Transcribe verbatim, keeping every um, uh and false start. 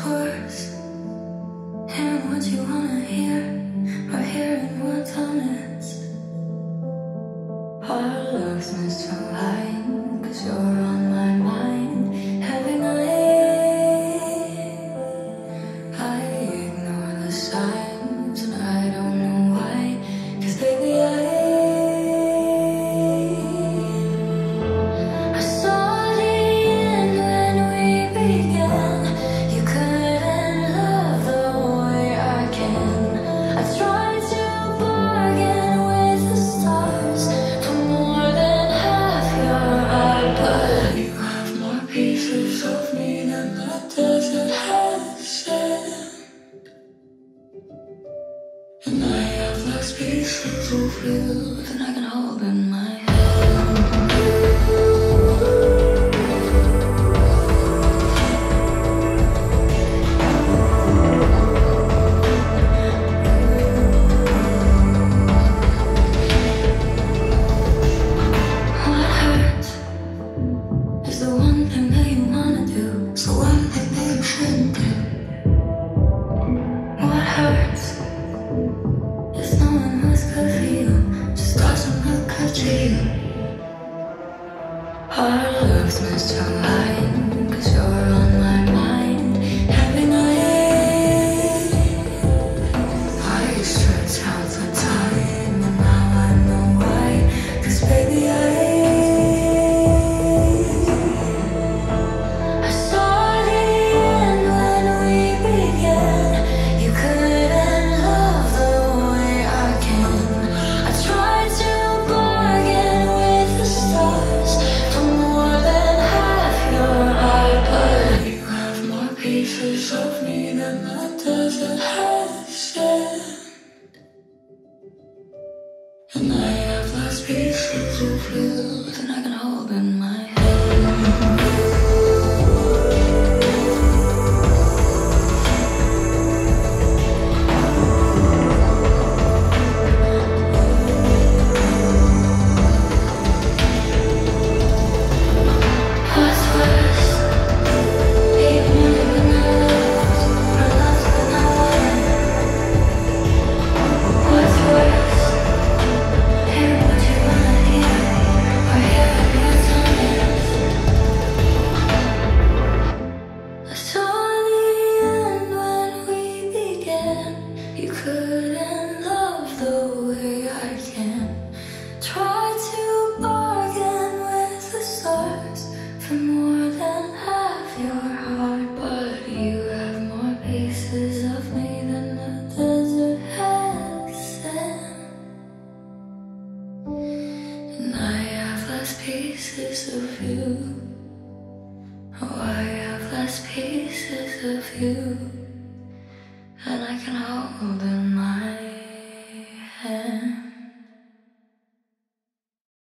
worse? Hearing what you wanna hear, or hearing what's honest? Our love's misaligned, cause you're on my mind every night. I ignore the signs, and I don't know why, cause baby I pieces of me than the desert has sand, and I have less pieces of you than I can hold in my hand. What hurts is the one thing that you wanna do, it's the one thing that you shouldn't do. What hurts is knowing what's good for you just doesn't look good to you. Our love's misaligned, cause you're on my mind every night. I stretch out the time, and now I know why, cause baby I pieces of me than the desert has sand, and I have less pieces of you than I can hold in my hand. You couldn't love the way I can. Try to bargain with the stars for more than half your heart, but you have more pieces of me than the desert has sand, and I have less pieces of you. Oh, I have less pieces of you, and I can hold them.